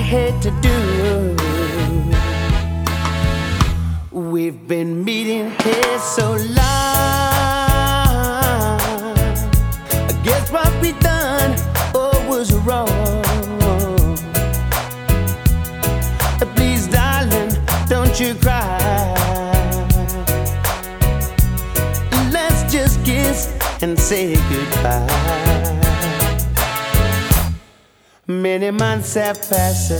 hate to do. We've been meeting here so long. I guess what we done was wrong. Please, darling, don't you cry. Let's just kiss and say goodbye. Many months have passed